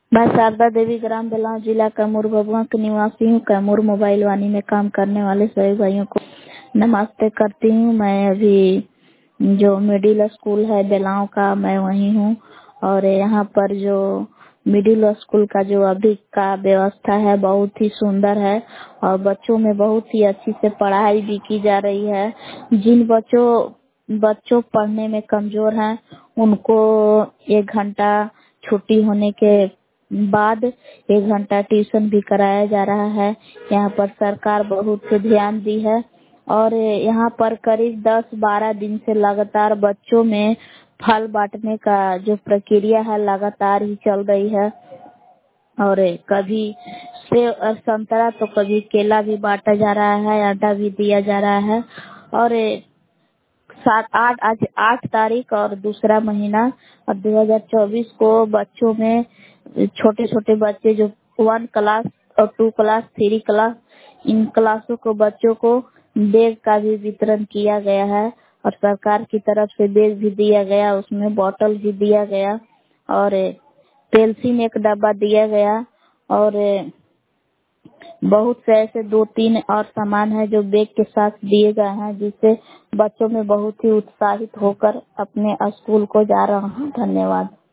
मैं शारदा देवी ग्राम बेलाव जिला कैमूर भभुआ की निवासी हूँ। कैमूर मोबाइल वाणी में काम करने वाले सभी भाइयों को नमस्ते करती हूँ। मैं अभी जो मिडिल स्कूल है बेलाव का, मैं वही हूँ। और यहाँ पर जो मिडिल स्कूल का जो अभी का व्यवस्था है बहुत ही सुंदर है और बच्चों में बहुत ही अच्छी से पढ़ाई भी की जा रही है। जिन बच्चों पढ़ने में कमजोर हैं उनको 1 घंटा छुट्टी होने के बाद 1 घंटा ट्यूशन भी कराया जा रहा है। यहाँ पर सरकार बहुत ध्यान दी है और यहाँ पर करीब 10-12 दिन से लगातार बच्चों में फल बांटने का जो प्रक्रिया है लगातार ही चल रही है। और कभी सेब और संतरा तो कभी केला भी बांटा जा रहा है, आटा भी दिया जा रहा है। और 8 तारीख और दूसरा महीना और 2024 को बच्चों में छोटे छोटे बच्चे जो 1 क्लास और 2 क्लास 3 क्लास इन क्लासों को बच्चों को बैग का भी वितरण किया गया है और सरकार की तरफ से बैग भी दिया गया, उसमें बोतल भी दिया गया और पेंसिल एक डब्बा दिया गया और बहुत से ऐसे 2-3 और सामान है जो बैग के साथ दिए गए हैं, जिससे बच्चों में बहुत ही उत्साहित होकर अपने स्कूल को जा रहा हूँ। धन्यवाद।